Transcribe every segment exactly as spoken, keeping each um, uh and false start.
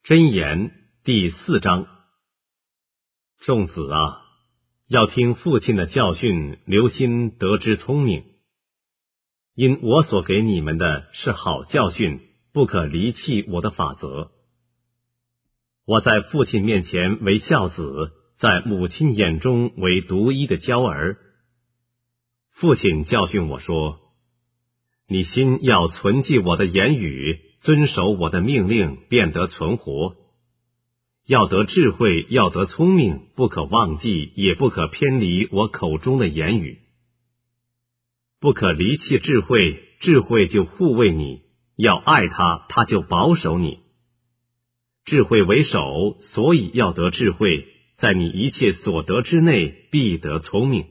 箴言第四章。众子啊，要听父亲的教训，留心得知聪明。因我所给你们的是好教训，不可离弃我的法则。我在父亲面前为孝子，在母亲眼中为独一的娇儿。父亲教训我说，你心要存记我的言语，遵守我的命令，便得存活。要得智慧，要得聪明，不可忘记，也不可偏离我口中的言语。不可离弃智慧，智慧就护卫你；要爱他，他就保守你。智慧为首，所以要得智慧，在你一切所得之内，必得聪明。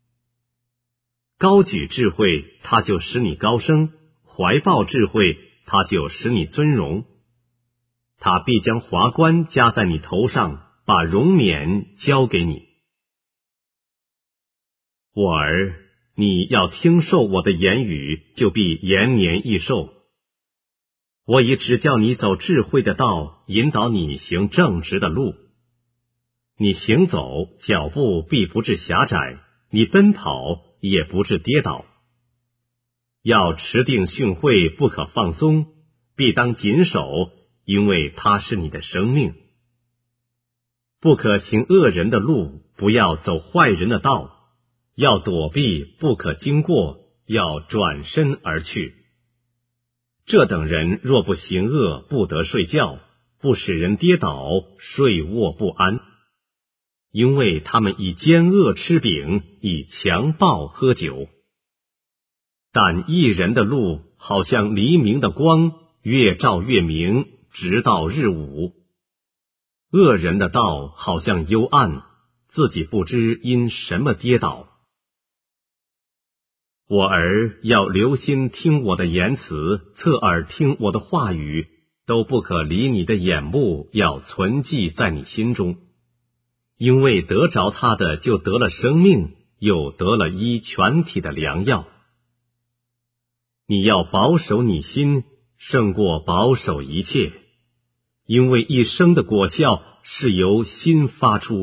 高举智慧，他就使你高升；怀抱智慧，他就使你尊荣。他必将华冠加在你头上，把荣冕交给你。我儿，你要听受我的言语，就必延年益寿。我已指教你走智慧的道，引导你行正直的路。你行走，脚步必不致狭窄；你奔跑，也不致跌倒。要持定训诲，不可放松，必当谨守，因为它是你的生命。不可行恶人的路，不要走坏人的道，要躲避，不可经过，要转身而去。这等人若不行恶，不得睡觉，不使人跌倒，睡卧不安。因为他们以奸恶吃饼，以强暴喝酒。但义人的路好像黎明的光，越照越明，直到日午。恶人的道好像幽暗，自己不知因什么跌倒。我儿，要留心听我的言辞，侧耳听我的话语，都不可离你的眼目，要存记在你心中。因为得着他的，就得了生命，又得了医全体的良药。你要保守你心，胜过保守一切，因为一生的果效是由心发出。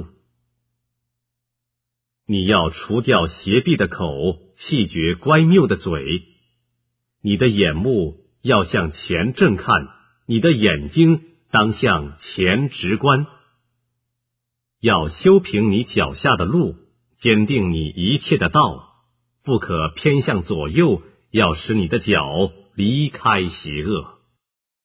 你要除掉邪僻的口，弃绝乖谬的嘴。你的眼目要向前正看，你的眼睛当向前直观。要修平你脚下的路，坚定你一切的道，不可偏向左右，要使你的脚离开邪恶。